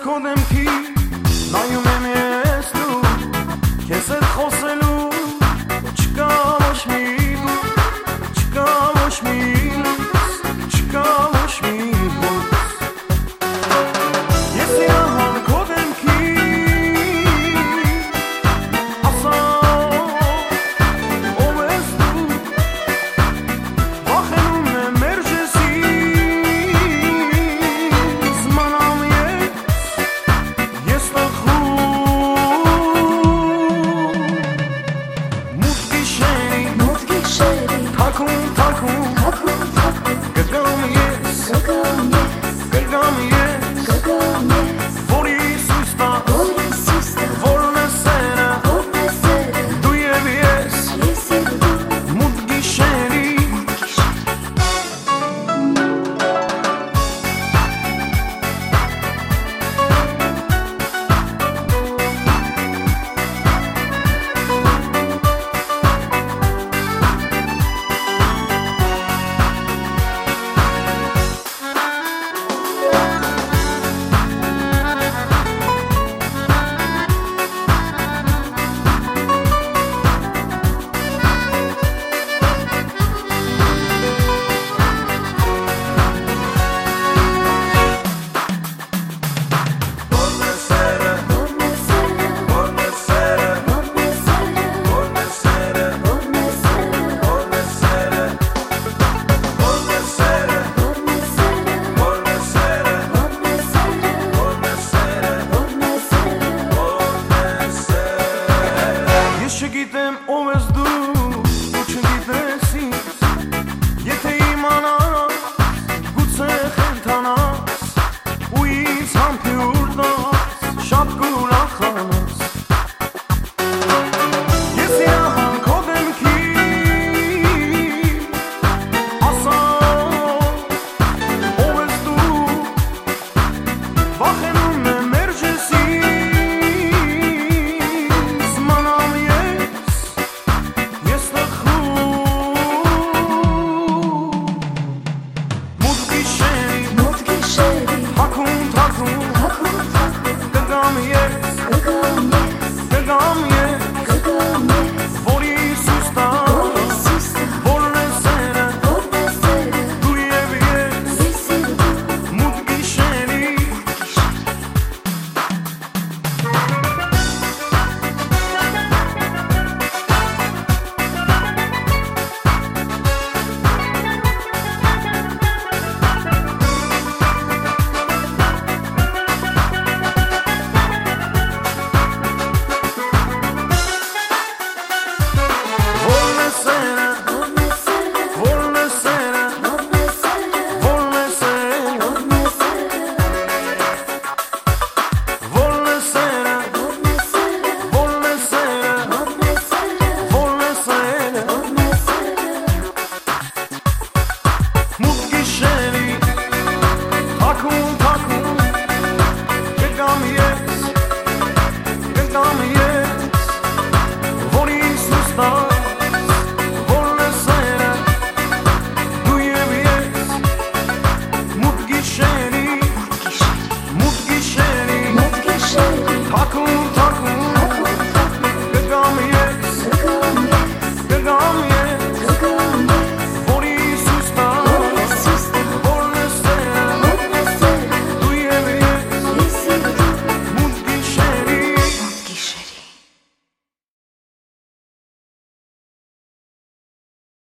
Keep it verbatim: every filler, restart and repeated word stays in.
քո դեմքի նայում եմ ես դու քեզ հետ խոսելու չկա ոչ մի չկա ոչ մի չկա ոչ մի ես յահան քո դեմքի ասա ով ես դու վախենում եմ մերժեսի զմանամ ես ես թախում թակում թակում գգամ ես գգամ ես որի սուստա որն է սերը դու և ես մութ գիշերի չգիտեմ ով ես դու ու չգիտես ինձ եթե իմանաս գուցե խենթանաս ու ինձ համբյուր տաս շատ կուրախանաս ես յահան քո դեմքի ասա ով ես դու վախենում եմ մերժեսի Yeah.